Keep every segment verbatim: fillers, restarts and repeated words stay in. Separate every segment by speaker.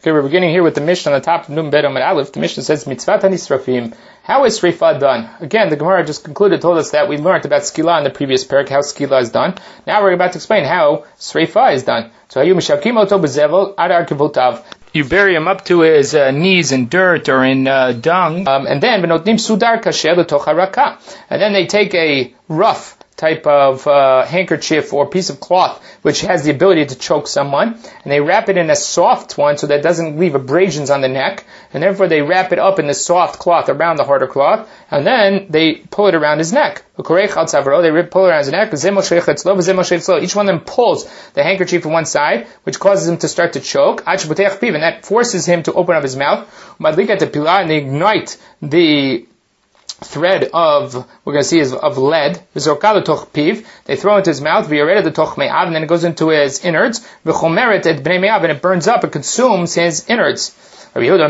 Speaker 1: Okay, we're beginning here with the Mishnah on the top of Nun Bet Amud Aleph. The Mishnah says, Mitzvat HaNisrafim. How is Sreifa done? Again, the Gemara just concluded, told us that we learned about Skila in the previous parak, how Skila is done. Now we're about to explain how Sreifa is done. So, Hayu Mishakim Oto Bezevel Adar Kivotav. You bury him up to his uh, knees in dirt or in uh, dung, um, and then Benotnim Sudar Kasher L'toch Haraka. And then they take a rough type of uh, handkerchief or piece of cloth which has the ability to choke someone, and they wrap it in a soft one so that it doesn't leave abrasions on the neck, and therefore they wrap it up in the soft cloth around the harder cloth, and then they pull it around his neck. They pull it around his neck. Each one of them pulls the handkerchief from one side, which causes him to start to choke, and that forces him to open up his mouth, and they ignite the thread of, we're going to see, is of lead. They throw it into his mouth, and then it goes into his innards, and it burns up, it consumes his innards. How could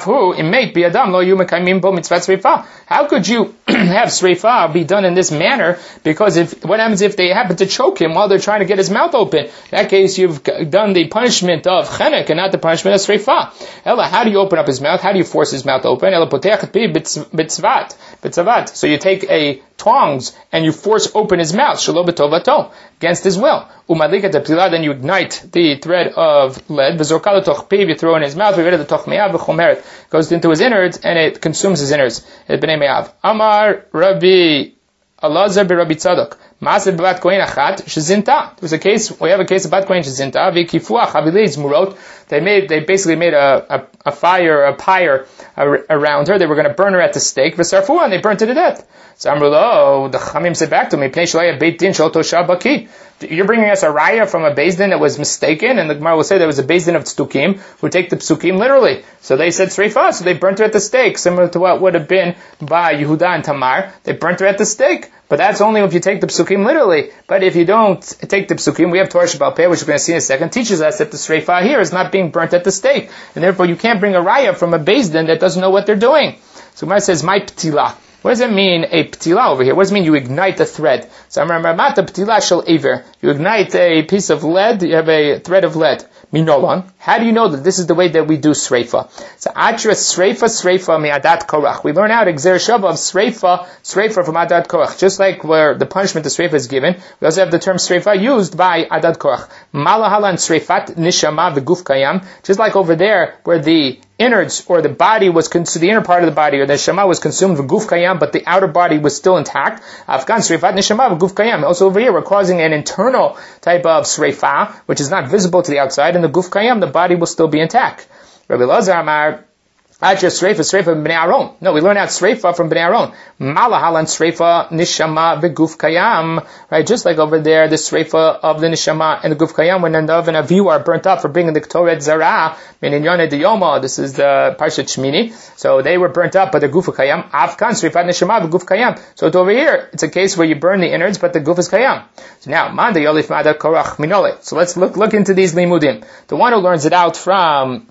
Speaker 1: you have Sreifa be done in this manner? Because if what happens if they happen to choke him while they're trying to get his mouth open? In that case, you've done the punishment of chenek and not the punishment of Sreifa. Ella, how do you open up his mouth? How do you force his mouth open? Ella potechet pi bitzvat, bitzavat. So you take a tongs and you force open his mouth, shelo b'tovato, against his will. Umadlikat apila, then you ignite the thread of lead. V'zorkal toch piv, you throw in his mouth. V'yred toch me'av v'chomeret, goes into his innards and it consumes his innards. Et b'nei me'av. Amar Rabbi Elazar b'Rabbi Tzadok. Maaseh b'bat kohen achat shezinta. There was a case. We have a case of bat kohen shezinta. V'kifuach havilei zmurot. They made. They basically made a, a, a fire, a pyre around her. They were going to burn her at the stake. V'sarfuah, and they burnt her to death. So Amrulo, the Chamim said back to me, Pnei Shalaya Beit Din Shel Toshav Baki. You're bringing us a raya from a Beis Din that was mistaken, and the Gemara will say there was a Beis Din of Tzukim who take the Psukim literally. So they said Sreifa, so they burnt her at the stake, similar to what would have been by Yehuda and Tamar. They burnt her at the stake. But that's only if you take the Psukim literally. But if you don't take the Psukim, we have Torah Shebal Peh, which we're going to see in a second, teaches us that the Sreifa here is not being burnt at the stake. And therefore you can't bring a raya from a Beis Din that doesn't know what they're doing. So Gemara says, My Ptila. What does it mean, a ptila over here? What does it mean you ignite a thread? So Amar-Mata ptila shel aver. You ignite a piece of lead, you have a thread of lead. Minolan. How do you know that this is the way that we do Sreifa? So Atra Sreifa, Sreifa mi Adat Korach. We learn out Exer Shava of Sreifa, Sreifa from Adat Korach. Just like where the punishment of Sreifa is given, we also have the term Sreifa used by Adat Korach. Malahalan Sreifat Nishama V'Guf Kayam. Just like over there where the innards or the body was consumed, the inner part of the body or the neshama was consumed with guf kayam, but the outer body was still intact. Afghan sreifat neshama with guf kayam. Also over here, we're causing an internal type of sreifa, which is not visible to the outside, and the guf kayam, the body will still be intact. Rabbi Elazar Amar, Ajra Sreifa, Sreifa B'nei Aron. No, we learn out Sreifa from B'nei Aron. Malahalan Sreifa, Nishama, V'Guf Kayam. Right, just like over there, the Sreifa of the Nishama and the Guf Kayam, when Nadav and Avihu are burnt up for bringing the Ktoret Zara, Menin Yoneh Diyoma, this is the Parshat Shmini. So they were burnt up by the Guf Kayam. Afkan Sreifat Nishama, V'Guf Kayam. So it's over here, it's a case where you burn the innards, but the Guf is Kayam. So now, Manda Yolif Mada Korach Minole. So let's look, look into these Limudim. The one who learns it out from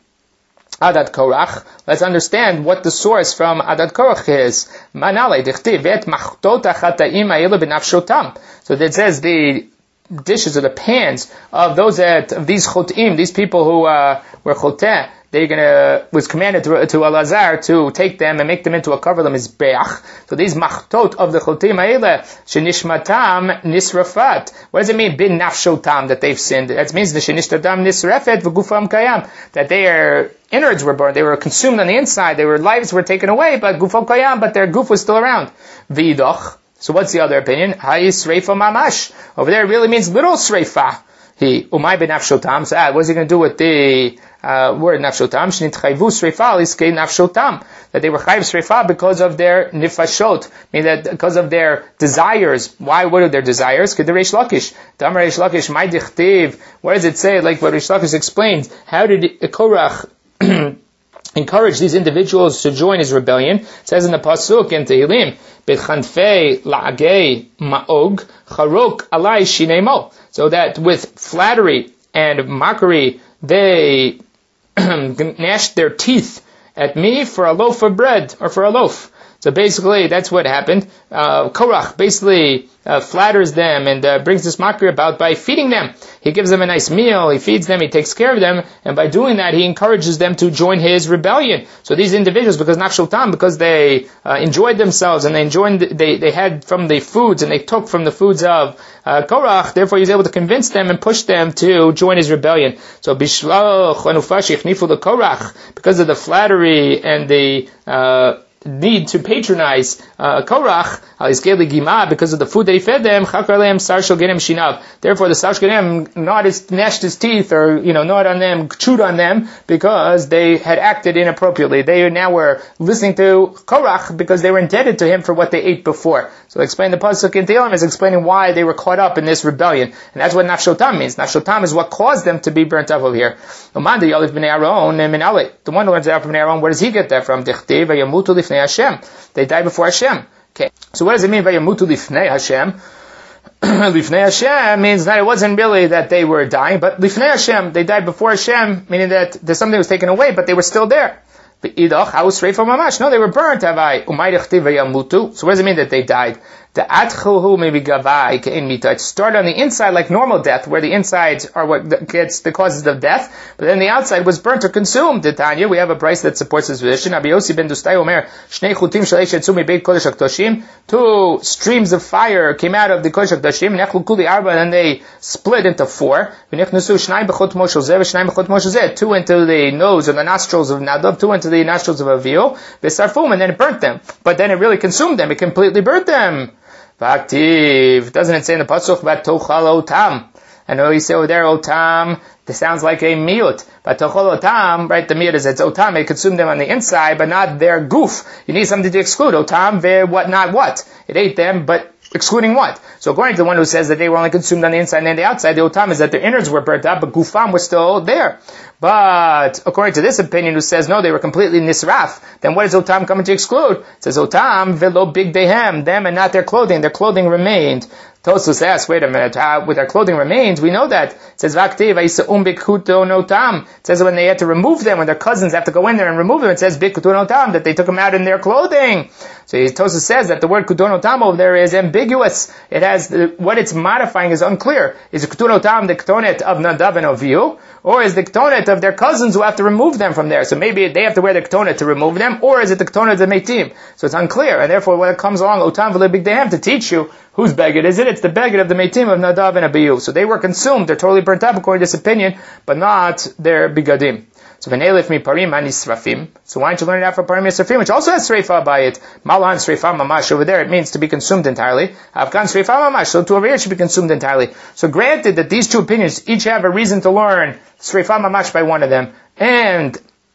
Speaker 1: Adat Korach, let's understand what the source from Adat Korach is. Manale dichtiv et machtot achataim ha'elu b'nafshotam. So that says the dishes or the pans of those that, of these chotim, these people who uh, were choteh, they're gonna, was commanded to, to Elazar to take them and make them into a coverlet mizbeach. So these machtot of the chotim ha'ele, shenishmatam nisrafat. What does it mean, bin nafshotam, that they've sinned? That means the shenishtatam nisrafet v'gufam kayam, that their innards were burned, they were consumed on the inside, their lives were taken away, but gufam kayam, but their goof was still around. V'idoch. So what's the other opinion? Ha'is sreifa mamash. Over there it really means little sreifa. He, umay ben nafshotam. So ah, what's he going to do with the uh, word nafshotam? Shnitchayvu sreifa liskei nafshotam. That they were chayv sreifa because of their nifashot. Meaning that because of their desires. Why? What are their desires? K'der Reish Lakish. Tamar Reish Lakish, my dichtiv. Where does it say, like what Reish Lakish explains, how did Korach encourage these individuals to join his rebellion? It says in the Pasuk in Tehillim, B'chanfei la'agei ma'og charok alai shinemo. So that with flattery and mockery, they gnashed their teeth at me for a loaf of bread, or for a loaf. So basically, that's what happened. Uh, Korach basically uh, flatters them and uh, brings this mockery about by feeding them. He gives them a nice meal, he feeds them, he takes care of them, and by doing that, he encourages them to join his rebellion. So these individuals, because Nachshotam, because they uh, enjoyed themselves and they enjoyed, they they had from the foods and they took from the foods of uh, Korach, therefore he was able to convince them and push them to join his rebellion. So Bishloch Anufashi Chnifu the Korach, because of the flattery and the uh, need to patronize uh, Korach, because of the food that he fed them, therefore the sar shel genem gnawed his, gnashed his teeth, or, you know, gnawed on them, chewed on them, because they had acted inappropriately. They now were listening to Korach because they were indebted to him for what they ate before. So explain the pasuk in Tehillim is explaining why they were caught up in this rebellion. And that's what nafshotam means. Nafshotam is what caused them to be burnt up over here. The one who learns that from Aaron, where does he get that from? They die before Hashem. Okay. So what does it mean by Yamutu Lifnei Hashem? Lifnei Hashem means that it wasn't really that they were dying, but Lifnei Hashem, they died before Hashem, meaning that there's something that was taken away, but they were still there. No, they were burnt. So what does it mean that they died? The atchuhu maybe gavai kein mita. It started on the inside like normal death, where the insides are what gets the causes of death, but then the outside was burnt or consumed. Tanya, we have a price that supports this position. Abi Yossi ben Dustai Omer, Shnei chutim shalish yetzu mibeit kodesh hakdoshim. Two streams of fire came out of the kodesh hakdoshim. Nechlu kuli arba, and then they split into four. V'nechnusu shnai bechot moshel zeh, v'shnai bechot moshel zeh. Two into the nose or the nostrils of Nadav, two into the nostrils of Avihu. V'sarfum, and then it burnt them. But then it really consumed them. It completely burnt them. V'aktiv, doesn't it say in the pasuk about tochal otam? I know you say over there otam, this sounds like a miut. But tochal otam, right, the miut is it's otam, it consumed them on the inside, but not their goof. You need something to exclude. Otam, ve what, not what. It ate them, but excluding what? So according to the one who says that they were only consumed on the inside and the outside, the otam is that their innards were burnt up, but gufam was still there. But according to this opinion who says no, they were completely nisraf, then what is otam coming to exclude? It says otam velo big dehem, them and not their clothing. Their clothing remained. Tosfos asks, wait a minute, uh, with their clothing remains, we know that. It says vaktiv aisa bikuto notam. It says when they had to remove them, when their cousins have to go in there and remove them, it says bikuto notam, that they took them out in their clothing. So Tosfos says that the word kuton otam over there is ambiguous. It has the, what it's modifying is unclear. Is kuton otam the ketonet of Nadav and Avihu, or is the ketonet of their cousins who have to remove them from there? So maybe they have to wear the ketonet to remove them, or is it the ketonet of the meitim? So it's unclear, and therefore when it comes along otam v'le big dehem to teach you whose beged is it? It's the beged of the meitim of Nadav and Abihu. So they were consumed, they're totally burnt up according to this opinion, but not their bigadim. So v'neilif mi parim anisrafim. So why don't you learn it out for parim anisrafim, which also has sreifa by it? Malan sreifa mamash. Over there it means to be consumed entirely. Afghan sreifa mamash. So to over here it should be consumed entirely. So granted that these two opinions each have a reason to learn sreifa mamash by one of them, and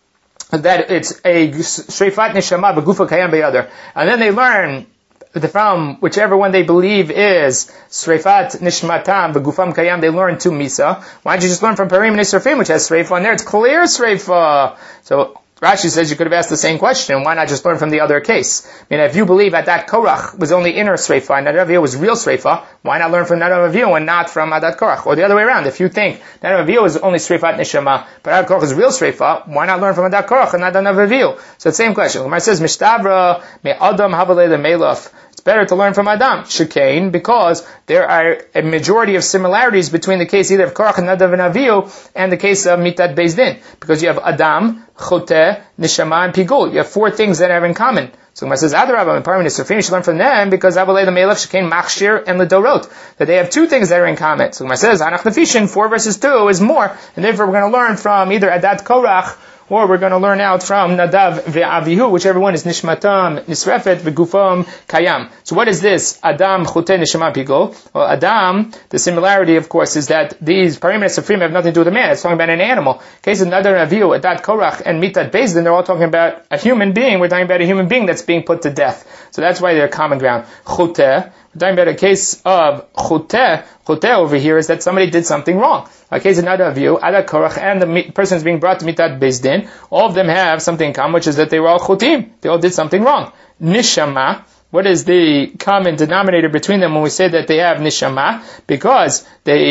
Speaker 1: that it's a sreifat neshama b'gufa kayam by other, and then they learn from whichever one they believe is Sreifat Nishmatam V'Gufam Kayam, they learn to Misa. Why don't you just learn from Parim Nisrafim, which has Sreifa in there? It's clear Sreifa. So Rashi says you could have asked the same question. Why not just learn from the other case? I mean, if you believe that that Korach was only inner Sreifa and Nadav Avihu was real Sreifa, why not learn from Nadav Avihu and not from Adat Korach? Or the other way around. If you think Nadav Avihu is only Sreifat Neshama, but Adat Korach is real Sreifa, why not learn from Adat Korach and not Nadav Avihu? So the same question. Gemara says, Mishtavra me Adam Havalei the Melaf. Better to learn from Adam, Shekain, because there are a majority of similarities between the case either of Korach and Nadav and Avihu and the case of Mitat Beis Din. Because you have Adam, Choteh, Neshama, and Pigul. You have four things that are in common. So Gemara says, Adarabah, and Parim Nisrafim, you should learn from them because Avalei the Melech, Shekain, Machshir, and Ledorot. That they have two things that are in common. So Gemara says, Anach Nefishin, four verses two is more, and therefore we're going to learn from either Adat Korach or we're going to learn out from Nadav ve'Avihu, whichever one is Nishmatam, Nisrefet, ve'Gufam, Kayam. So what is this? Adam, Choteh, Neshama, Pigo. Well, Adam, the similarity, of course, is that these Parim and Sefrim have nothing to do with a man. It's talking about an animal. In case of Nadav and Avihu, Adat Korach, and Mitat Beis Din, they're all talking about a human being. We're talking about a human being that's being put to death. So that's why they're common ground. Choteh, we're talking about a case of Choteh. Choteh over here is that somebody did something wrong. A case of Nadav Avihu, Adat Korach, and the person is being brought to Mitat Beis Din. All of them have something in common, which is that they were all Chotim. They all did something wrong. Nishama. What is the common denominator between them when we say that they have Nishama? Because they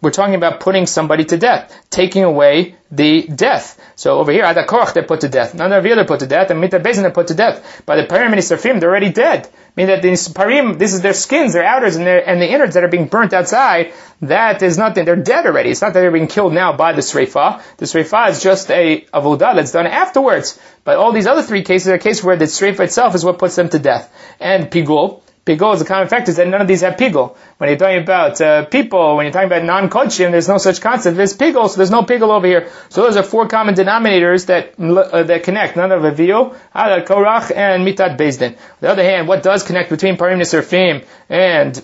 Speaker 1: we're talking about putting somebody to death, taking away the death. So over here, Ada Korach, they're put to death. None of the other put to death, and Mita Bezin, they're put to death. By the Parim and Nisrafim, they're already dead. Meaning that these Parim, this is their skins, their outers, and, their, and the innards that are being burnt outside, that is nothing. They're dead already. It's not that they're being killed now by the Sreifa. The Sreifa is just a avodah that's done afterwards. But all these other three cases are cases where the Sreifa itself is what puts them to death. And Pigul, Pigul is a common factor is that none of these have Pigul. When you're talking about uh, people, when you're talking about non-Kodshim, there's no such concept. There's Pigul, so there's no Pigul over here. So those are four common denominators that uh, that connect. None of Avio, Ada Korach, and Mitat Bezdin. On the other hand, what does connect between Parim Nisrafim and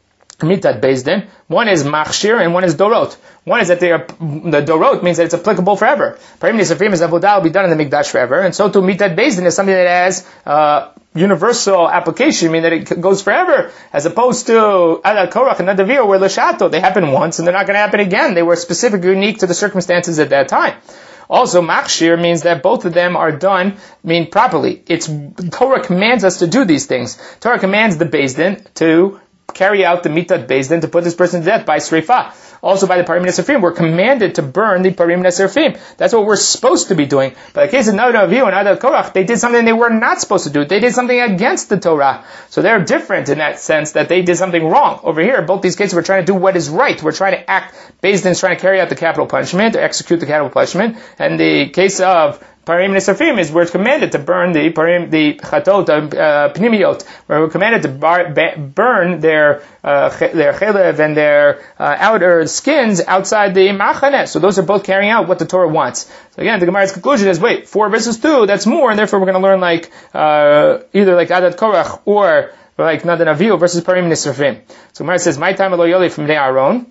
Speaker 1: Mitat Bezdin? One is Machshir and one is Dorot. One is that they are, the Dorot means that it's applicable forever. Parim Nisrafim is Avodah will be done in the Mikdash forever, and so too Mitat Bezdin is something that has uh, universal application, meaning that it goes forever, as opposed to Ada Korach and Nadavir where L'Shato, they happen once and they're not going to happen again. They were specifically unique to the circumstances at that time. Also, Machshir means that both of them are done, mean properly. It's, Torah commands us to do these things. Torah commands the Bezdin to carry out the Mitat Bezdin, to put this person to death by Sreifa. Also by the Parim Nesrafim, we're commanded to burn the Parim Nesrafim. That's what we're supposed to be doing. But in the case of Nadav and Ada Korach, they did something they were not supposed to do. They did something against the Torah. So they're different in that sense that they did something wrong. Over here, both these cases, we're trying to do what is right. We're trying to act, Bezdin is trying to carry out the capital punishment, or execute the capital punishment. And the case of Parim Nesrafim is we're commanded to burn the Parim, the Chatot, uh, Pnimiot, where we're commanded to bar, ba, burn their uh, their chelev and their uh, outer skins outside the Machaneh. So those are both carrying out what the Torah wants. So again, the Gemara's conclusion is, wait, four versus two, that's more, and therefore we're going to learn like uh, either like Adat Korach or like Nadan Avihu versus Parim Nesrafim. So Gemara says, my time Elo Yoli from Bnei Aaron.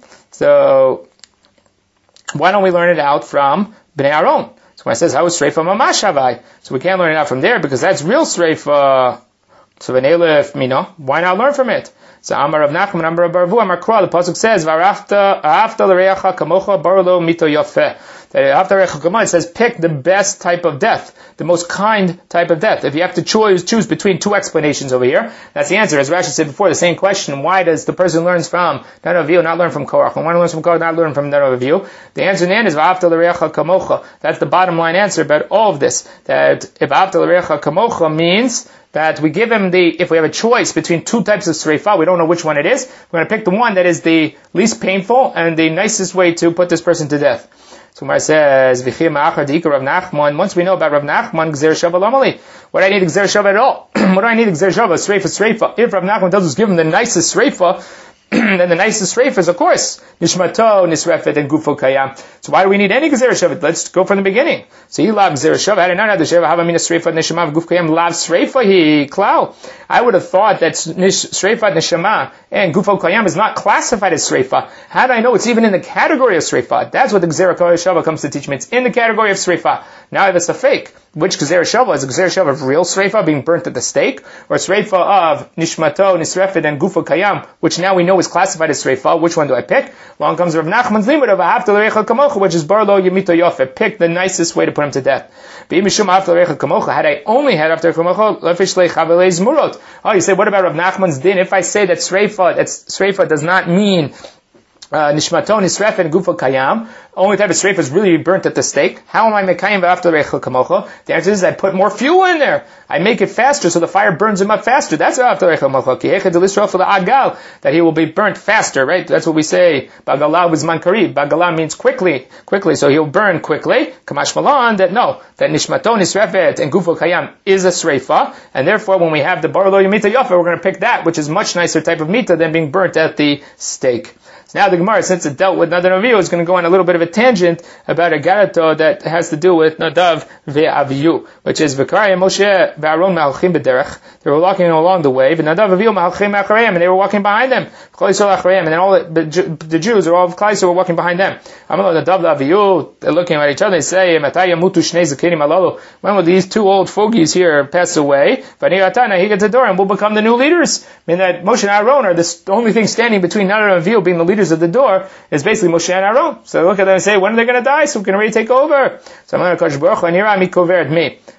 Speaker 1: So why don't we learn it out from Bnei Aaron? So when it says, how is Sreifa Mamash Havai? So we can't learn it out from there because that's real Sreifa. So V'neilef Mino, why not learn from it? So Amar Rav Nachman, Amar Rav Barvu, Amar Kra, the Pasuk says, V'arafta l'reacha kamocha barlo mito yafeh. That after Recha Kamocha, it says, pick the best type of death, the most kind type of death. If you have to choose, choose between two explanations over here, that's the answer. As Rashi said before, the same question, why does the person learns from Nadav not learn from Korach? And why learns from Korach, not learn from Nadav? The answer in the end is, V'afta l'reacha kamocha. That's the bottom line answer about all of this. That if V'afta l'reacha kamocha means that we give him the, if we have a choice between two types of Sreifa, we don't know which one it is, we're going to pick the one that is the least painful and the nicest way to put this person to death. So Gemara says, V'chim ma'achar d'ikar Rav Nachman. Once we know about Rav Nachman, Gzer Shava Lamali. What do I need Gzer Shava at all? What do I need Gzer Shava? Sreifa, Sreifa. If Rav Nachman tells us give him the nicest Sreifa, then the nicest Sreifa is, of course, Nishmato, Nisrefet, and Gufo Kayam. So why do we need any Gzer Shava? Let's go from the beginning. So he lav Gzer Shava. Had I not had the Sheva, have Amina Sreifa, Nishama, Guf Kayam, lav Sreifa, he klau. I would have thought that Sreifa, Nishama, and Gufo Kayam is not classified as Sreifa. How do I know it's even in the category of Sreifa? That's what the Gzer Shava comes to teach me. It's in the category of Sreifa. Now I have a fake. Which Gzer Shava? Is a Gzer Shava of real Sreifa being burnt at the stake? Or Sreifa of Nishmato, Nisrefet, and Gufo Kayam, which now we know is classified as Sreifa? Which one do I pick? Along comes Rav Nachman's limit of Ahafta l'recha kamocha, which is Barlo Yemito Yofeh. Pick the nicest way to put him to death. Had I only had after kamocha, lefishlei chavelei zmurot. Oh, you say, what about Rav Nachman's din? If I say that Sreifa, that Sreifa does not mean Uh, Nishmato, Nisref, and Gufa Kayam, only type of Sreifa is really burnt at the stake. How am I Mekayim after Rechel Kamocha? The answer is I put more fuel in there. I make it faster so the fire burns him up faster. That's after Rechel Kamocha. Kihecha delisro for the Agal, that he will be burnt faster, right? That's what we say. Bagala with Mankari. Bagala means quickly, quickly, so he'll burn quickly. Kamash Malan, that no, that Nishmato, Nisrefet, and Gufa Kayam is a Sreifa, and therefore when we have the Barlo Yomita Yofa, we're going to pick that, which is much nicer type of mita than being burnt at the stake. So now the Gemara, since it dealt with Nadav Avihu, is going to go on a little bit of a tangent about a garato that has to do with Nadav ve'Avihu, which is V'karaya Moshe ve'Aaron ma'alchim b'derech. They were walking along the way, Nadav Avihu ma'alchim ma'achareim, and they were walking behind them. And then all the, the Jews, or all of Klal Yisrael, were walking behind them. Amalo Nadav ve'Avihu, they're looking at each other, they say, Matai yamutu shnei zakenim alalu. When will these two old fogies here pass away? V'nei atana higat hador, and we'll become the new leaders. I mean that Moshe and Aaron are the only thing standing between Nadav and Avihu being the leaders of the door is basically Moshe and Aaron. So look at them and say, when are they going to die? So we can already take over. So I'm going to Kosh Baruch and here I'm kovered me.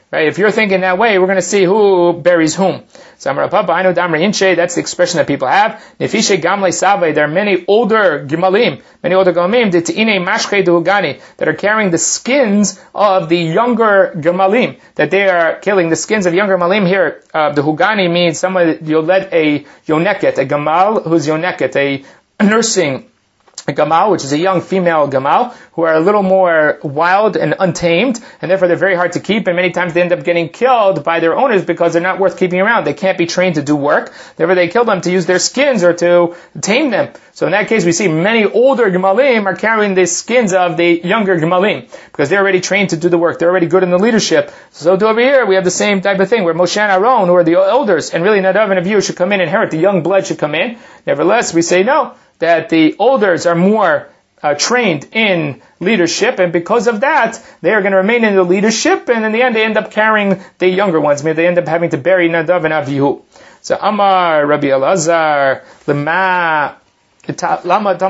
Speaker 1: Right? If you're thinking that way, we're going to see who buries whom. So that's the expression that people have. There are many older gimalim, many older gimalim that are carrying the skins of the younger gimalim, that they are killing the skins of younger gimalim here. Uh, the hugani means someone, you'll let a yoneket, a gamal who's yoneket, a nursing a gamal, which is a young female gamal, who are a little more wild and untamed, and therefore they're very hard to keep, and many times they end up getting killed by their owners because they're not worth keeping around. They can't be trained to do work. Therefore they kill them to use their skins or to tame them. So in that case we see many older gemalim are carrying the skins of the younger gemalim, because they're already trained to do the work. They're already good in the leadership. So to over here we have the same type of thing, where Moshe and Aaron, who are the elders, and really Nadav and Abihu should come in and inherit, the young blood should come in. Nevertheless, we say no, that the elders are more uh, trained in leadership, and because of that, they are going to remain in the leadership, and in the end they end up carrying the younger ones. I mean, they end up having to bury Nadav and Avihu. So, Amar Rabbi Elazar, Lema, what is a Talmud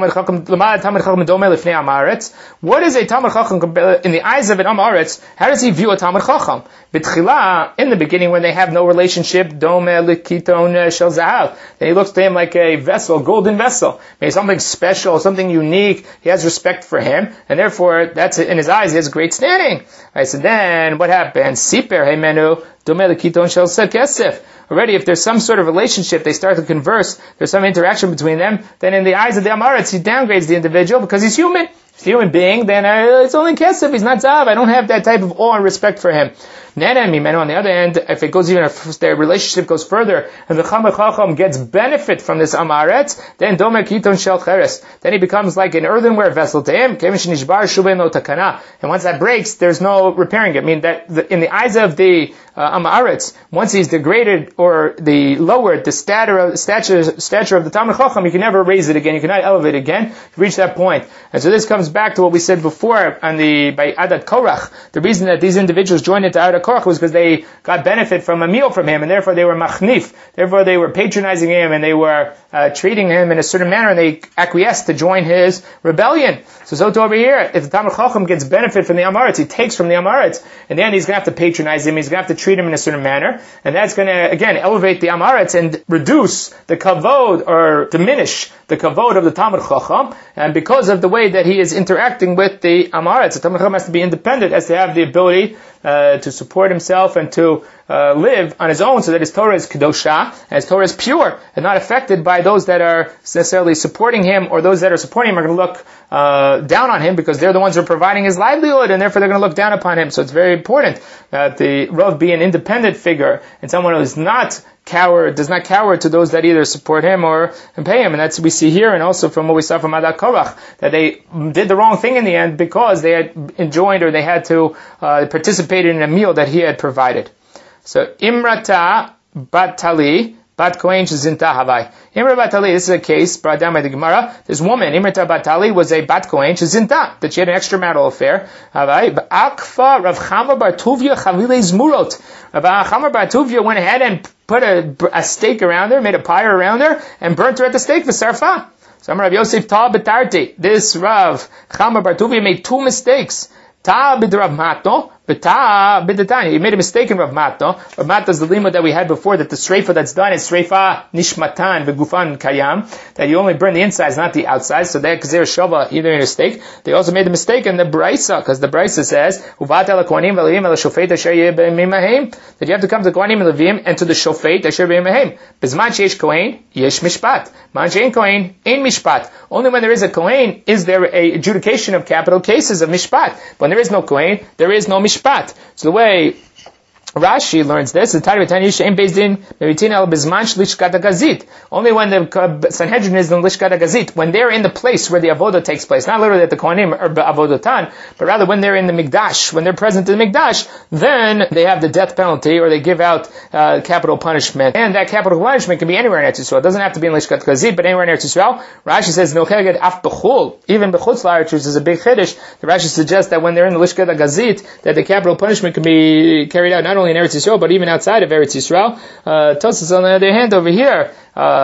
Speaker 1: Chacham in the eyes of an Am Haaretz? How does he view a Talmud Chacham? B'tchila, in the beginning, when they have no relationship, Dome Likiton Shel Zahav, then he looks to him like a vessel, golden vessel, maybe something special, something unique. He has respect for him, and therefore, that's in his eyes, he has great standing. I said, then what happens? Siper Heimenu Dome Likiton Shel Kesef. Already, if there's some sort of relationship, they start to converse, there's some interaction between them, then in the eyes of the Am Haaretz, he downgrades the individual because he's human. If he's a human being, then uh, it's only kesef, he's not zav. I don't have that type of awe and respect for him. On the other hand, if it goes even, if their relationship goes further, and the Chama Chacham gets benefit from this Am Haaretz, then Domer Kiton Shel Cheres. Then he becomes like an earthenware vessel to him. And once that breaks, there's no repairing it. I mean, that the, in the eyes of the uh, Am Haaretz, once he's degraded or the lowered the stature, stature, stature of the Talmud Chacham, you can never raise it again. You cannot elevate it again. You reach that point. And so this comes back to what we said before on the by Adat Korach. The reason that these individuals joined into Adat Korach was because they got benefit from a meal from him, and therefore they were machnif. Therefore they were patronizing him, and they were uh, treating him in a certain manner, and they acquiesced to join his rebellion. So, so to over here, if the Talmud Chacham gets benefit from the Am Haaretz, he takes from the Am Haaretz, in the end he's going to have to patronize him, he's going to have to treat him in a certain manner, and that's going to, again, elevate the Am Haaretz and reduce the kavod, or diminish the kavod of the Talmud Chacham, and because of the way that he is interacting with the Am Haaretz, the Talmud Chacham has to be independent, has to have the ability uh, to support himself and to uh, live on his own, so that his Torah is kedosha, and his Torah is pure, and not affected by those that are necessarily supporting him, or those that are supporting him are going to look uh, down on him, because they're the ones who are providing his livelihood, and therefore they're going to look down upon him. So it's very important that the Rav be an independent figure, and someone who is not cower, does not cower to those that either support him or and pay him. And that's what we see here, and also from what we saw from Adat Korach, that they did the wrong thing in the end because they had enjoyed, or they had to uh, participate in a meal that he had provided. So, Imrata Batali, Bat Kohen Shezinta Havai. Imra Batali, this is a case brought down by the Gemara. This woman, Imrata Batali, was a Bat Kohen Shezinta, that she had an extramarital affair. Havai. Akfa Rav Chama Bar Tuvia Chavile Zmurot. Rav Chama Bar Tuvia went ahead and put a, a stake around her, made a pyre around her, and burnt her at the stake for Sarfa. So Rav Yosef Ta Betarti. This Rav Chama Bar Tuvia made two mistakes. Ta B'Rav Mato, but Ta B'Datani. He made a mistake in Rav Mato. Rav Mato is the limud that we had before, that the streifa that's done is streifa nishmatan v'gufan kayam, that you only burn the insides, not the outsides. So that Gzer Shova, either in a mistake. They also made the mistake in the Braisa, because the Braisa says, Uvat el Kohanim v'Levim el Shofet asher yeh b'mimahim, that you have to come to Kohanim and Levim and to the Shofet asher b'mimahim. Bizman sheyesh Kohen, yesh mishpat. Man she'en Kohen, ein mishpat. Only when there is a Kohen is there a adjudication of capital cases of mishpat. When there is no Kohen, there is no mishpat. So the way Rashi learns this, only when the Sanhedrin is in Lishkat HaGazit, when they're in the place where the Avodah takes place, not literally that the Kohanim are Avodotan, but rather when they're in the Mikdash, when they're present in the Mikdash, then they have the death penalty, or they give out uh, capital punishment. And that capital punishment can be anywhere in Eretz Yisrael. It doesn't have to be in Lishkat HaGazit, but anywhere in Eretz Yisrael. Rashi says, no cheged af b'chul, even b'chutz la'aretz, which is a big chiddush. The Rashi suggests that when they're in the Lishkat HaGazit, that the capital punishment can be carried out not only in Eretz Yisrael, but even outside of Eretz Yisrael. Uh, Tosas, on the other hand, over here, uh,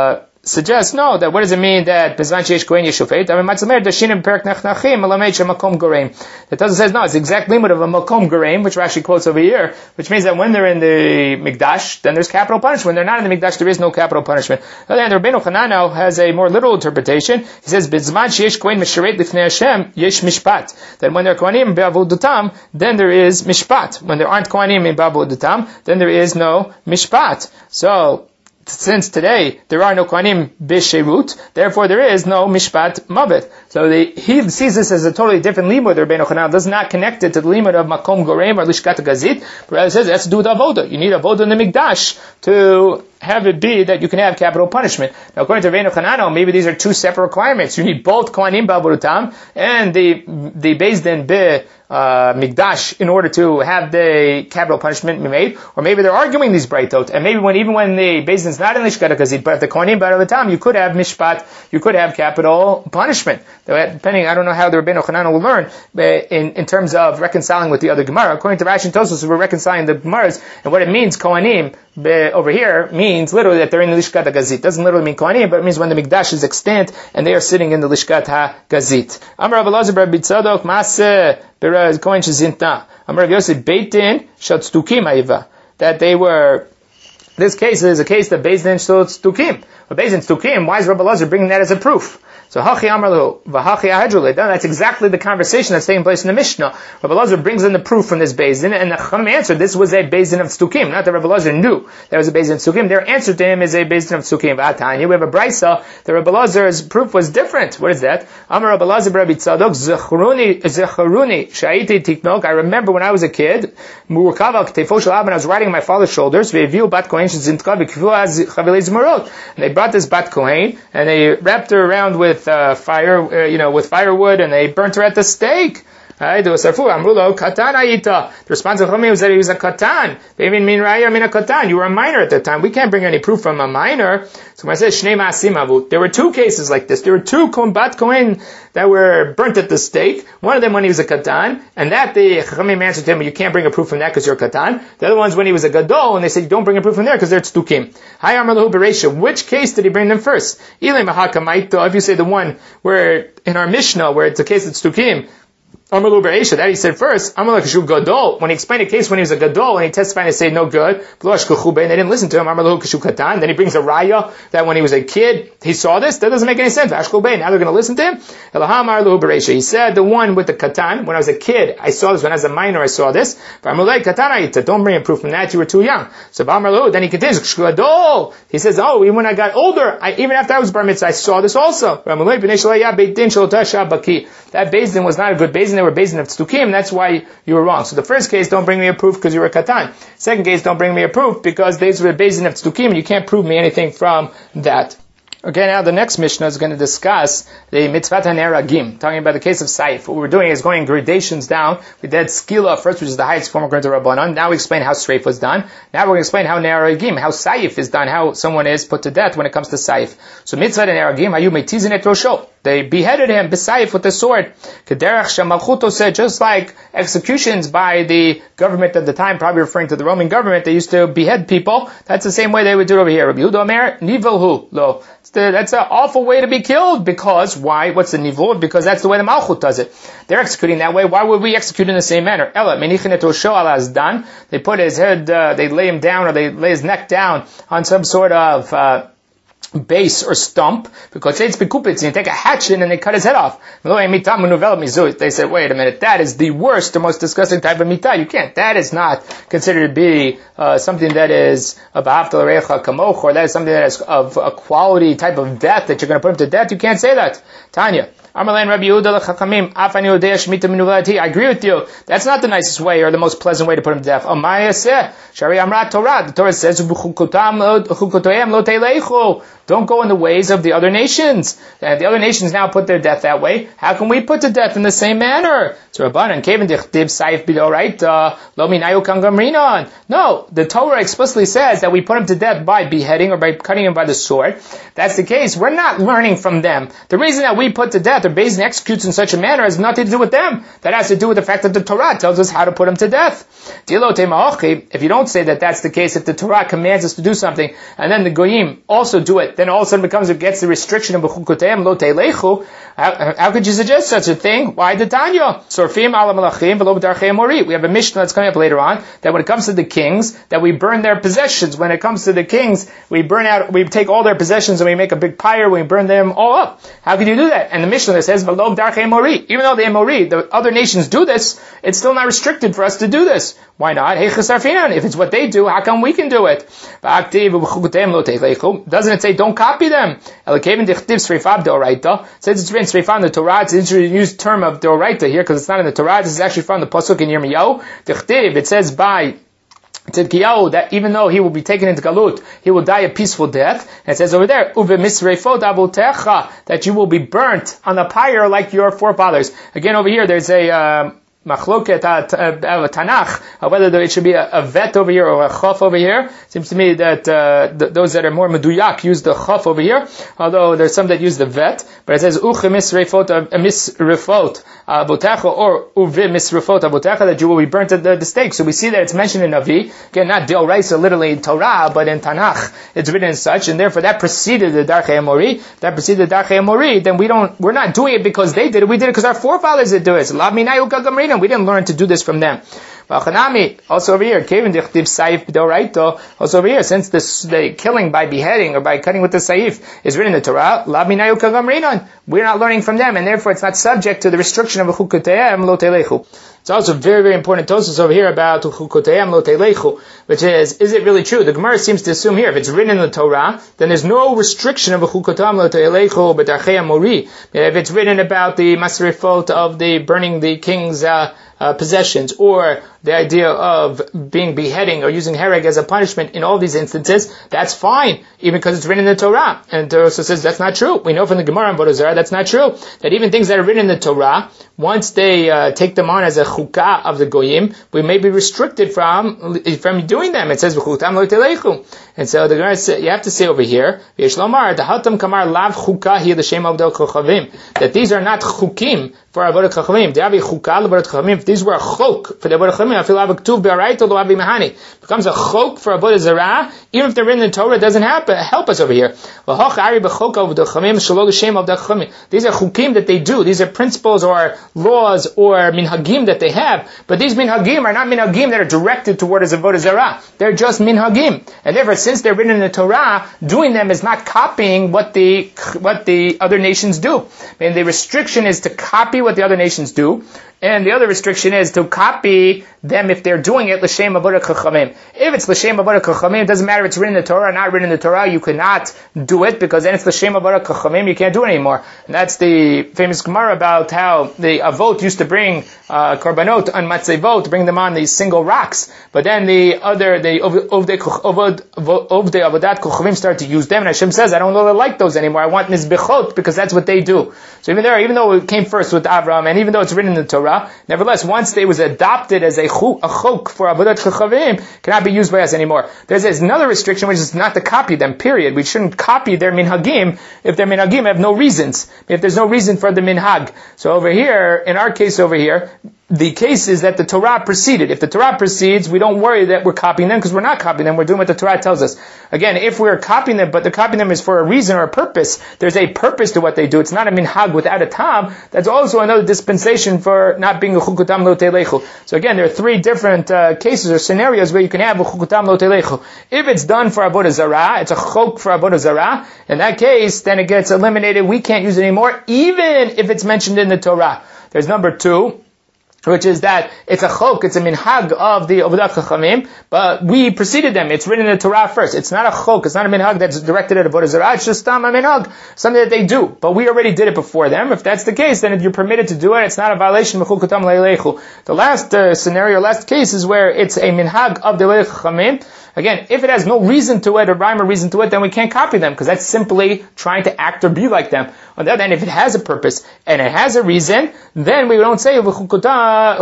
Speaker 1: suggests no, that what does it mean that Bezman Sheish Kohen Yeshufet? I mean, Matzamer Dashinim Perek Nachnachim Malamed Shemakom Goreim. It doesn't say no, it's the exact limit of a Makom Goreim, which Rashi quotes over here, which means that when they're in the Mikdash, then there's capital punishment. When they're not in the Mikdash, there is no capital punishment. And then Rabbeinu Hananel has a more literal interpretation. He says Bezman Sheish Kohen Mesharet Lifnei Hashem Yesh Mishpat. That when they're Kohanim Be'avodatam, then there is Mishpat. When there aren't Kohanim in Be'avodatam, then there is no Mishpat. So since today there are no Kohanim b'sherut, therefore there is no mishpat mavet. So the, he sees this as a totally different limud. Rabbeinu Hananel does not connect it to the limud of makom goreim or lishkat gazit, but rather says it has to do with avoda. You need avoda in the mikdash to have it be that you can have capital punishment. Now, according to Rabbeinu Hananel, maybe these are two separate requirements. You need both Kohanim b'avodatam and the the Beis Din be uh, Mikdash in order to have the capital punishment be made. Or maybe they're arguing these braytot, and maybe when even when the Beis Din is not in Lishkat HaGazit, but if the Kohanim b'avodatam, you could have mishpat, you could have capital punishment. Depending, I don't know how the Rabbeinu Hananel will learn but in, in terms of reconciling with the other Gemara. According to Rashi and Tosfos, we're reconciling the Gemaras, and what it means, Kohanim, over here, means literally that they're in the Lishkat HaGazit. It doesn't literally mean Kohanim, but it means when the Mikdash is extant and they are sitting in the Lishkat HaGazit. Amar Rav Elazar bar Bitzadok, Maseh Beraz Kohen Shezintna. Amar Rav Yosef Beit Din Shel Tzdukim Hayiva. That they were, this case is a case that Beis Din Shel Tzdukim. But Beis Din Tzdukim, why is Rav Elazar bringing that as a proof? So Hachi Amar Lahu, V'Hachi Ahedrule. That's exactly the conversation that's taking place in the Mishnah. Rav Elazar brings in the proof from this Beis Din, and the Chachamim answered this was a Beis Din of Tzdukim. Not that Rav Elazar knew there was a Beis Din of Tzdukim. Their answer to him is a Beis Din of Tzdukim. V'Atanya, we have a Brisa that Rav Elazar's proof was different. What is that? Amar Rav Elazar bar Bitzadok, Zecharuni, Zecharuni, Sha'iti Tiknok. I remember when I was a kid, Murukava Ktefo Shel Ab, and I was riding on my father's shoulders. Ve'eviu Bat Kohen Shezintka V'Kvu Az Chavilei Zmarot. And they brought this Bat Kohen, and they wrapped her around with uh, fire. Uh, you know, with firewood, and they burnt her at the stake. Right? The response of Chachamim was that he was a katan. They even mean raya min a katan. You were a minor at that time. We can't bring any proof from a minor. So when I said shnei ma'asim avu, there were two cases like this. There were two bat kohen that were burnt at the stake. One of them when he was a katan, and that the Chachamim answered to him, you can't bring a proof from that because you're a katan. The other one's when he was a gadol, and they said you don't bring a proof from there because they're tzdukim. Hi Amar Lahu Bereisha. Which case did he bring them first? Ilay mahakamaito. If you say the one where in our Mishnah where it's a case of tzdukim. Amalu Bereisha, that he said first, Amalu Kashu Gadol, when he explained a case when he was a Gadol, and he testified and said no good, and they didn't listen to him, Amalu Kashu Katan, then he brings a raya, that when he was a kid, he saw this, that doesn't make any sense, now they're going to listen to him, he said the one with the Katan, when I was a kid, I saw this, when I was a minor, I saw this, don't bring a proof from that, you were too young. So Amalu, then he continues, Gadol, he says, oh, even when I got older, I, even after I was bar mitzvah, I saw this also. That Beis Din was not a good Beis Din, they were Beis Din of Tzdukim, that's why you were wrong. So the first case, don't bring me a proof because you were a katan. Second case, don't bring me a proof because these were Beis Din of Tzdukim, and you can't prove me anything from that. Okay, now the next Mishnah is going to discuss the Mitzvat HaNeragim, talking about the case of Saif. What we're doing is going gradations down. We did Skila first, which is the highest form according to Rabbanan. Now we explain how Sreif was done. Now we're going to explain how Neragim, how Saif is done, how someone is put to death when it comes to Saif. So Mitzvat HaNeragim, Hayu Meitizin et Rosho. They beheaded him, B'Saif, with a sword. Kederach Shamalchuto said, just like executions by the government at the time, probably referring to the Roman government, they used to behead people. That's the same way they would do it over here. Rabbi Yehuda Omer, Nivelhu, lo. That's an awful way to be killed, because, why? What's the nivul? Because that's the way the Malchut does it. They're executing that way. Why would we execute in the same manner? Ela, menichin et rosho ala azdan. They put his head, uh, they lay him down, or they lay his neck down on some sort of, uh, base or stump, because they take a hatchet and they cut his head off. They said, wait a minute, that is the worst, the most disgusting type of mitah. You can't. That is not considered to be uh, something that is of kamoch, or that is something that is of a quality type of death that you're going to put him to death. You can't say that. Tanya. I agree with you. That's not the nicest way or the most pleasant way to put him to death. The Torah says, don't go in the ways of the other nations. And the other nations now put their death that way. How can we put to death in the same manner? So Rabbanan, no, the Torah explicitly says that we put him to death by beheading or by cutting him by the sword. That's the case. We're not learning from them. The reason that we put to death or Beis Din executes in such a manner has nothing to do with them. That has to do with the fact that the Torah tells us how to put him to death. If you don't say that that's the case, if the Torah commands us to do something, and then the Goyim also do it it, then all of a sudden it becomes, it gets the restriction of b'chukoteim lo teilechu. How, how could you suggest such a thing? Why the Tanya? Sorfim ala malachim v'lo b'darchei mori. We have a Mishnah that's coming up later on, that when it comes to the kings, that we burn their possessions. When it comes to the kings, we burn out, we take all their possessions and we make a big pyre, we burn them all up. How could you do that? And the Mishnah says, v'lo b'darchei mori. Even though the Emori, the other nations do this, it's still not restricted for us to do this. Why not? If it's what they do, how come we can do it? Doesn't it say don't copy them? Since it's written Sreifah in the Torah, it's an introduced term of Deoraita here because it's not in the Torah. This is actually from the Pasuk in Yirmiyahu. It says by Tzidkiyahu that even though he will be taken into Galut, he will die a peaceful death. And it says over there, Uve misreifot abutecha, that you will be burnt on the pyre like your forefathers. Again, over here, there's a uh, machloket at Tanakh, whether it should be a, a vet over here or a chaf over here. Seems to me that uh, th- those that are more meduyak use the chaf over here, although there's some that use the vet. But it says uche misreifot misrefot abotecha or uve misrefot abotecha, that you will be burnt at the, the stake. So we see that it's mentioned in Navi, again not Deoraisa literally in Torah, but in Tanakh it's written as such, and therefore that preceded the Darchei Emori. That preceded the Darchei Emori. Then we don't, we're not doing it because they did it. We did it because our forefathers did do it. So, we didn't learn to do this from them. Also over here, also over here, since this, the killing by beheading or by cutting with the saif is written in the Torah, we're not learning from them, and therefore it's not subject to the restriction of chukoteim lo teilechu. It's also very, very important tosos over here about chukoteim lo teilechu, which is, is it really true? The Gemara seems to assume here, if it's written in the Torah, then there's no restriction of chukoteim lo teilechu b'darchei mori. If it's written about the masrifot of the burning the king's uh, Uh, possessions, or the idea of being beheading or using hereg as a punishment in all these instances, that's fine, even because it's written in the Torah. And the Torah also says that's not true. We know from the Gemara and Avodah Zarah that's not true. That even things that are written in the Torah, once they uh, take them on as a chukah of the goyim, we may be restricted from from doing them. It says v'chutam lo teilechu. And so the Gemara says, you have to say over here, v'yeshlomar dahatam kamar lav chukah hi l'shem avdol kochavim, that these are not chukim for avodah chachamim. They have a chukah l'avodah chachamim. If these were a chok for the avodah chachamim, I feel have a ktuv be'araita lo avi mahani. Becomes a chok for avodah zarah, even if they're written in the Torah, it doesn't help, help us over here. These are chukim that they do. These are principles or laws or minhagim that they have. But these minhagim are not minhagim that are directed toward as avodah zarah. They're just minhagim. And therefore, since they're written in the Torah, doing them is not copying what the what the other nations do. And the restriction is to copy what the other nations do. And the other restriction is to copy them if they're doing it l'shem avodah chachamim. If it's l'shem avodah chachamim, it doesn't matter if it's written in the Torah or not written in the Torah, you cannot do it, because then it's l'shem avodah chachamim, you can't do it anymore. And that's the famous Gemara about how the avot used to bring uh, korbanot on matzevot, to bring them on these single rocks. But then the other, the ovdei avodat chachamim started to use them, and Hashem says, I don't know that I like those anymore. I want mizbechot, because that's what they do. So even there, even though it came first with Avram, and even though it's written in the Torah, nevertheless, once it was adopted as a chok, a chok for avodat chachavim, cannot be used by us anymore. There's, there's another restriction, which is not to copy them, period. We shouldn't copy their minhagim if their minhagim have no reasons, if there's no reason for the minhag. So over here, in our case over here, the case is that the Torah preceded. If the Torah precedes, we don't worry that we're copying them, because we're not copying them, we're doing what the Torah tells us. Again, if we're copying them, but the copying them is for a reason or a purpose, there's a purpose to what they do. It's not a minhag without a tam. That's also another dispensation for not being a chukutam lo teilechu. So again, there are three different uh, cases or scenarios where you can have a chukutam lo teilechu. If it's done for avodah zarah, it's a chok for avodah zarah, in that case, then it gets eliminated. We can't use it anymore, even if it's mentioned in the Torah. There's number two, which is that it's a chok, it's a minhag of the avodat chachamim, but we preceded them. It's written in the Torah first. It's not a chok, it's not a minhag that's directed at avodah zarah, it's just um, a minhag, something that they do. But we already did it before them. If that's the case, then if you're permitted to do it, it's not a violation of chukotam leilechu. The last uh, scenario, last case is where it's a minhag of the avodat chachamim. Again, if it has no reason to it, or rhyme or reason to it, then we can't copy them, because that's simply trying to act or be like them. On the other hand, if it has a purpose, and it has a reason, then we don't say, over there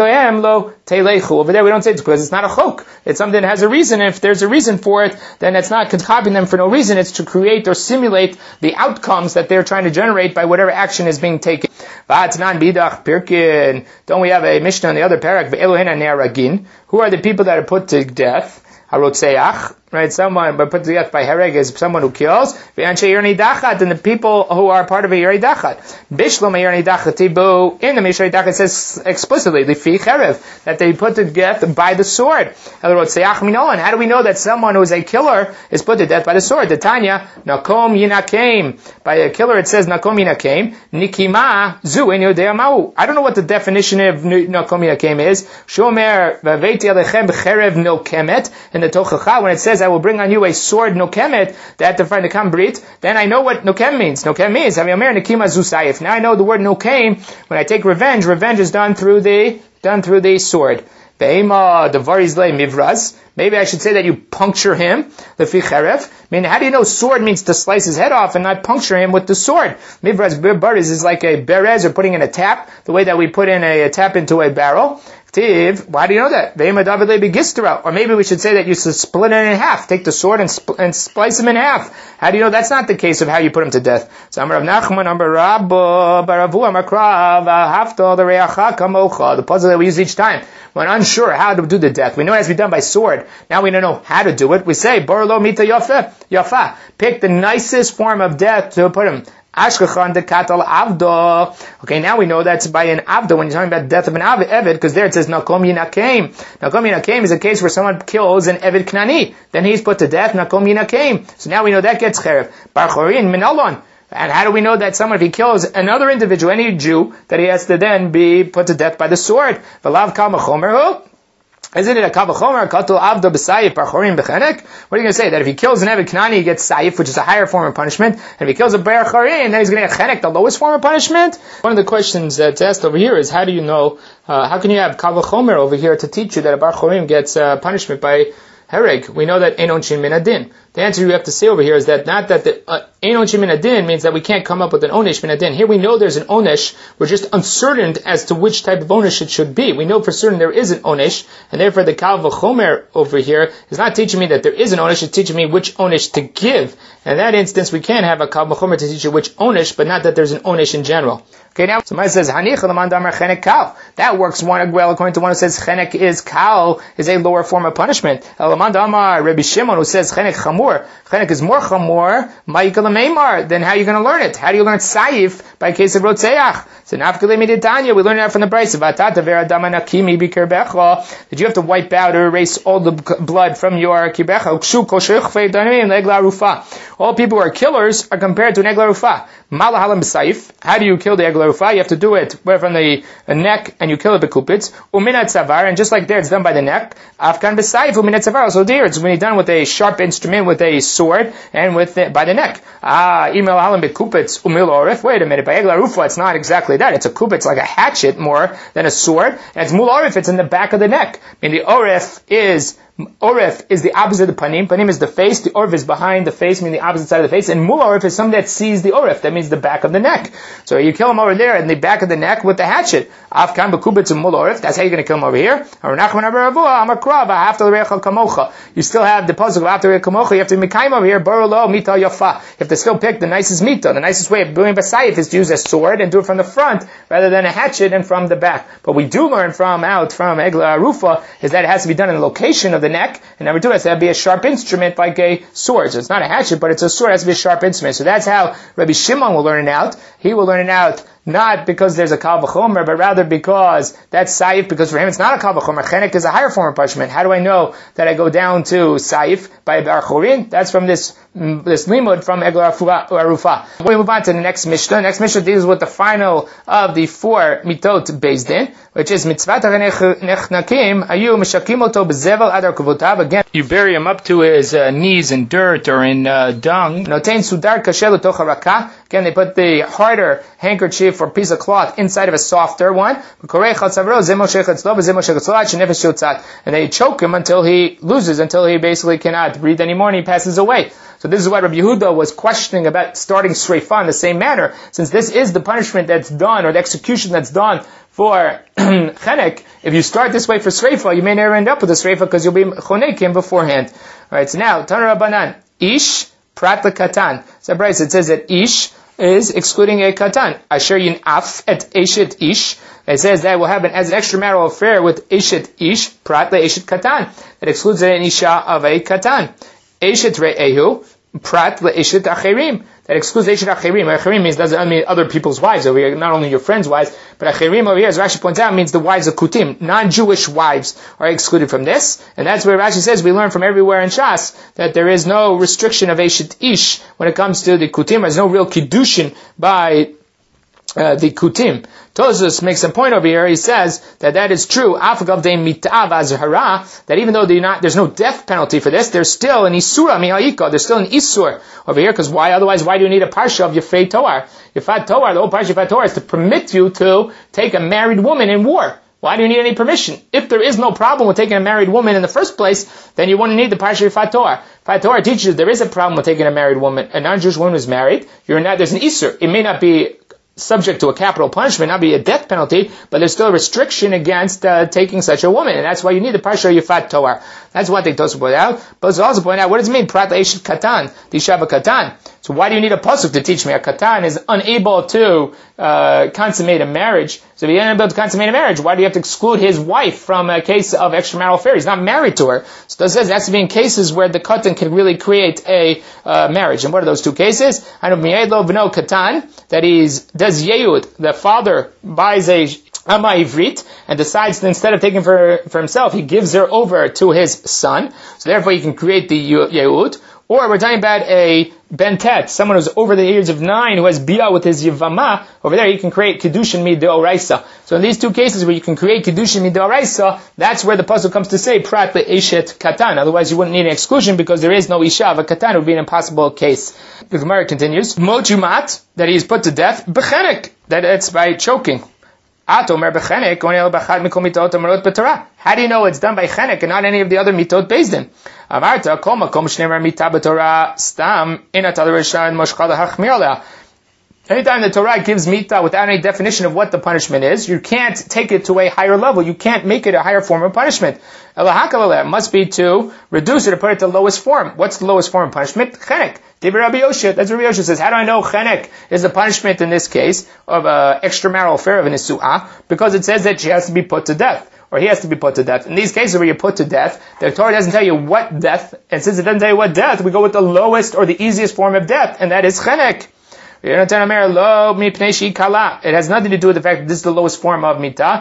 Speaker 1: we don't say it's because it's not a chok. It's something that has a reason. If there's a reason for it, then it's not copying them for no reason. It's to create or simulate the outcomes that they're trying to generate by whatever action is being taken. Don't we have a Mishnah on the other parak? Who are the people that are put to death? Harotzeach, right? Someone, but put to death by hereg is someone who kills. V'anshe Yerni Dachat, and the people who are part of a Yerni Dachat. Bishlom Yerni Dachat Tibu, in the Mishnah Dachat says explicitly, Lifi Cherev, that they put to death by the sword. And how do we know that someone who is a killer is put to death by the sword? The Tanya, Nakom Yinakem. By a killer it says Nakom Yinakem, Nikima Zu En Yodea Ma'u. I don't know what the definition of Nakom Yinakem is. Shomer Vaveti Alechem Cherev Nokemet. In the Tochacha, when it says, I will bring on you a sword Nokemet, that to find the Kambrit, then I know what Nokem means. Nokem means, Haviyomer Nikima Zu Saif. Now I know the word Nokem, when I take revenge, revenge is done through the, done through the sword. Be'ema Devarizle Mivraz. Maybe I should say that you puncture him. Lefi Cherev. I mean, how do you know sword means to slice his head off and not puncture him with the sword? Mivraz Bariz is like a berez or putting in a tap, the way that we put in a, a tap into a barrel. Why do you know that? Or maybe we should say that you should split it in half. Take the sword and, spl- and splice him in half. How do you know that's not the case of how you put him to death? So Amar Rav Nachman, Amar Rabba, Baravu, Amar Krav, Hafta, the Reacha, Kamocha, the puzzle that we use each time. When unsure how to do the death, we know it has to be done by sword. Now we don't know how to do it. We say, Borlo Mita Yafa, Yafa. Pick the nicest form of death to put him. Ashkechan de katal avdo. Okay, now we know that's by an avdo when you're talking about the death of an eved, because there it says nakom yinakem. Nakom yinakem is a case where someone kills an eved knani, then he's put to death. Nakom yinakem. So now we know that gets cherev. Bar chorin minalon. And how do we know that someone, if he kills another individual, any Jew, that he has to then be put to death by the sword? V'lav kal machomer. Isn't it a kavachomer, katul avdo b'sayif parchorim b'chenek? What are you going to say? That if he kills an Eved Knani, he gets sayif, which is a higher form of punishment, and if he kills a ber chorim, then he's going to get chenek, the lowest form of punishment? One of the questions that's asked over here is, how do you know, uh, how can you have kavachomer over here to teach you that a bar chorim gets uh, punishment by hereg? We know that ein onshin min adin. The answer you have to say over here is that not that the uh, ein onshin min adin means that we can't come up with an onish min adin. Here we know there's an onish. We're just uncertain as to which type of onish it should be. We know for certain there is an onish, and therefore the kal v'chomer over here is not teaching me that there is an onish. It's teaching me which onish to give. In that instance, we can have a kal v'chomer to teach you which onish, but not that there's an onish in general. Okay, now somebody says hanich l'man damar chenek kal. That works one well according to one who says chenek is kal is a lower form of punishment. L'man damar Rabbi Shimon who says chenek chamur. Chenek is more chamur. Ma'ikal meimar. Then how are you going to learn it? How do you learn saif by case of rotzeach? So nafkele miditanya. We learn that from the Brayso. Vatata vera dama nakimi bikirbecha. That you have to wipe out or erase all the blood from your kirbecha. Ukshu kol sheichfei danim legla rufa. All people who are killers are compared to an egla rufa. Malahalam b'saif. How do you kill the egla rufa? You have to do it where from the neck and you kill it b'kupitz. Uminat savar, and just like there it's done by the neck. Afkan b'saif uminat savar. So there it's when it's done with a sharp instrument, with a sword, and with the, by the neck. Ah, imel halam b'kupitz umil orif. Wait a minute, by egla rufa it's not exactly that. It's a kupitz, like a hatchet more than a sword. And it's mul orif, it's in the back of the neck. I mean the orif is Orif is the opposite of the panim. Panim is the face. The orif is behind the face, meaning the opposite side of the face. And mul orif is something that sees the orif. That means the back of the neck. So you kill him over there in the back of the neck with the hatchet. Afkan b'kubitz and mul orif. That's how you're going to kill him over here. You still have the puzzle of after kamocha. You have to mikaim over here. Borolo mita yafa. You have to still pick the nicest mita. The nicest way of doing basayif is to use a sword and do it from the front rather than a hatchet and from the back. But we do learn from out from egla rufa is that it has to be done in the location of the neck, and number two, it has to be a sharp instrument like a sword. So it's not a hatchet, but it's a sword. It has to be a sharp instrument. So that's how Rabbi Shimon will learn it out. He will learn it out not because there's a kal v'chomer, but rather because that's saif, because for him it's not a kal v'chomer. Chenek is a higher form of punishment. How do I know that I go down to saif by bar chorin? That's from this this limud from Egla Arufa. We move on to the next Mishnah. The next Mishnah deals with the final of the four mitot based in, which is mitzvat nechnakim ayu mishakim oto bezevel adar kuvotav. Again, you bury him up to his uh, knees in dirt or in uh, dung. Notein sudar kasher l'toch haraka. Again, they put the harder handkerchief or piece of cloth inside of a softer one. And they choke him until he loses, until he basically cannot breathe anymore and he passes away. So this is why Rabbi Yehuda was questioning about starting Sreifah in the same manner, since this is the punishment that's done, or the execution that's done for Chenek. If you start this way for Sreifah, you may never end up with a Sreifah because you'll be Chonekim beforehand. Alright, so now, Tana Rabbanan, Ish, Prat Katan. So Bryce, it says that Ish is excluding a Katan. Asher Yin Af et Eshet Ish. It says that will happen as an extramarital affair with Eshet Ish, Prat Le Eshet Katan. That excludes an Isha of a Katan. Eshet re'ehu, prat le'eshet acherim. That excludes eshet acherim. Acherim means doesn't mean other people's wives over here, not only your friends' wives, but acherim over here, as Rashi points out, means the wives of kutim. Non-Jewish wives are excluded from this, and that's where Rashi says we learn from everywhere in Shas that there is no restriction of eshet ish when it comes to the kutim. There's no real kiddushin by Uh, the kutim. Tosfos makes a point over here. He says that that is true. Afagav de mitav azhara. That even though not, there's no death penalty for this, there's still an isura mihaika. There's still an isur over here. Because why? Otherwise, why do you need a parsha of yefei toar? Yefat toar. The whole parsha of yefat toar is to permit you to take a married woman in war. Why do you need any permission? If there is no problem with taking a married woman in the first place, then you wouldn't need the parsha of yefat toar. Yefat toar teaches you there is a problem with taking a married woman. A non-Jewish woman is married. You're not. There's an isur. It may not be subject to a capital punishment, not be a death penalty, but there's still a restriction against uh, taking such a woman, and that's why you need the parsha yefat toar. That's one thing Tosfos point out. But it's also point out, what does it mean, prat le'eshet katan, the shava katan? So why do you need a pasuk to teach me? A katan is unable to uh, consummate a marriage. So if he's unable to consummate a marriage, why do you have to exclude his wife from a case of extramarital affair? He's not married to her. So it says it has to be in cases where the katan can really create a uh, marriage. And what are those two cases? I know v'no katan, that he's does yehud, the father buys a Amma Ivrit, and decides that instead of taking for for himself, he gives her over to his son. So therefore he can create the yehud. Or we're talking about a bentet, someone who's over the age of nine, who has bia with his yivama. Over there, you can create kedushin midoraisa. So in these two cases where you can create kedushin midoraisa, that's where the pasuk comes to say prat le'eshet katan. Otherwise, you wouldn't need an exclusion because there is no isha of a katan. It would be an impossible case. The Gemara continues, mojumat, that he is put to death, bechenek, that it's by choking. How do you know it's done by chenek and not any of the other mitot based in? Amarta, kol makom shneimar mitah b'Torah stam ina tadarashan moshchala hachmir. Anytime the Torah gives mitah without any definition of what the punishment is, you can't take it to a higher level. You can't make it a higher form of punishment. It must be to reduce it or put it to the lowest form. What's the lowest form of punishment? Chenek. Rabbi Yosha, that's what Rabbi Yosha says. How do I know chenek is the punishment in this case of an extramarital affair of an isu'ah? Because it says that she has to be put to death, or he has to be put to death. In these cases where you're put to death, the Torah doesn't tell you what death, and since it doesn't tell you what death, we go with the lowest or the easiest form of death, and that is chenek. It has nothing to do with the fact that this is the lowest form of mitah.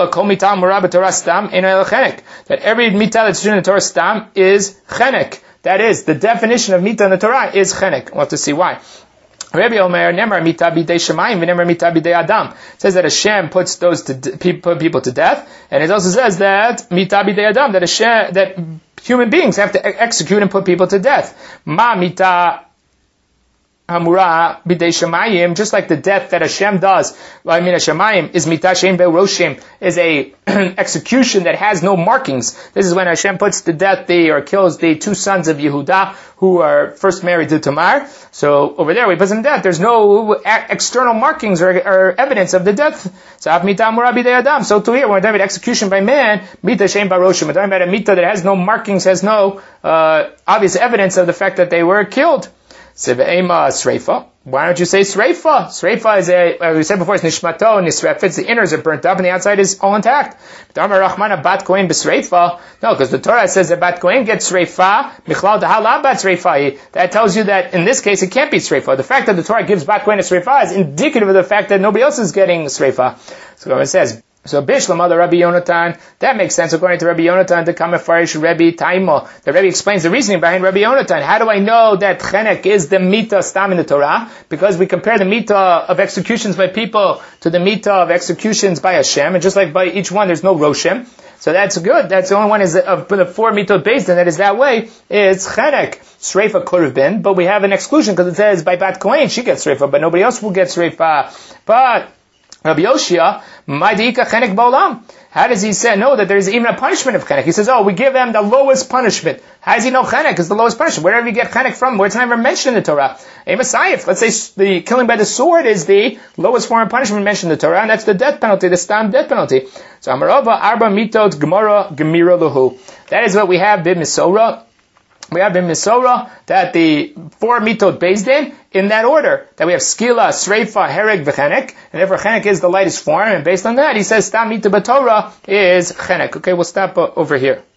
Speaker 1: That every mitah that's written in the Torah stam is chenek. That is, the definition of mitah in the Torah is chenek. We'll have to see why. Rabbi Omer, nemar mitah bidei shemayim, v'nemar mitah bidei adam. It says that Hashem puts those to de- put people to death, and it also says that mitah bidei adam, that Hashem, that human beings have to execute and put people to death. Ma mitah Hamura b'dei shemayim, just like the death that Hashem does, I mean, Hashemayim is mitah shein be'roshim, is a execution that has no markings. This is when Hashem puts to death the, or kills the two sons of Yehuda, who are first married to Tamar. So over there, we put them to death. There's no external markings or, or evidence of the death. So af mitah hamura b'dei adam. So to here, when we're talking about execution by man, mitah shein be'roshim. We're talking about a mitah that has no markings, has no uh, obvious evidence of the fact that they were killed. Sreifa. Why don't you say Sreifa? Sreifa is a, as we said before, it's Nishmato, Nisrefetz, the inners are burnt up and the outside is all intact. No, because the Torah says that Bat Kohen gets Sreifa, Michlal Dahala Bat Sreifa. That tells you that in this case it can't be Sreifa. The fact that the Torah gives Bat Kohen a Sreifa is indicative of the fact that nobody else is getting Sreifa. So it says, so Bishlam, the Rabbi Yonatan, that makes sense according to Rabbi Yonatan, to come afarish Rabbi Taimo. The Rabbi explains the reasoning behind Rabbi Yonatan. How do I know that chenek is the mitah stam in the Torah? Because we compare the mitah of executions by people to the mitah of executions by Hashem, and just like by each one there's no roshem. So that's good. That's the only one is of the four mitot based in that is that way. It's chenek. Sreifa could have been, but we have an exclusion because it says by Bat Kohen she gets sreifa, but nobody else will get sreifa. But Rabbi Yoshia, Madika chenek ba'olam. How does he say, no, that there is even a punishment of chenek? He says, oh, we give them the lowest punishment. How does he know chenek is the lowest punishment? Wherever you get chenek from, where it's never mentioned in the Torah. A Messiah, let's say the killing by the sword is the lowest form of punishment mentioned in the Torah, and that's the death penalty, the stam death penalty. So Amarova, Arba mitot, Gemara, Gemira Lahu. That is what we have, Bib Misora. We have in Misora that the four mitot based in, in that order, that we have skila, sreifa, hereg, v'chenek, and therefore chenek is the lightest form, and based on that, he says stam mitot b'Torah is chenek. Okay, we'll stop uh, over here.